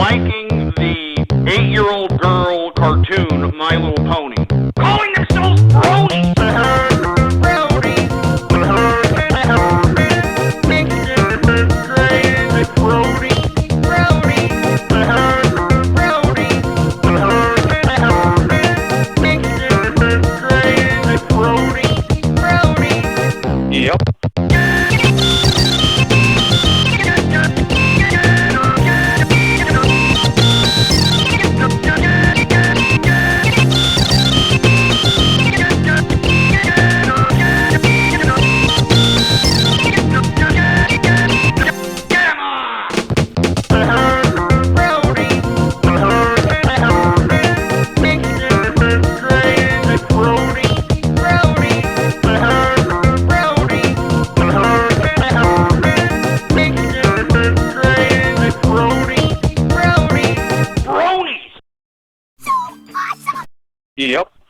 liking the 8-year-old girl cartoon, My Little Pony. Calling themselves bronies! Brony! Crazy brony! Brony! Yep. Yep.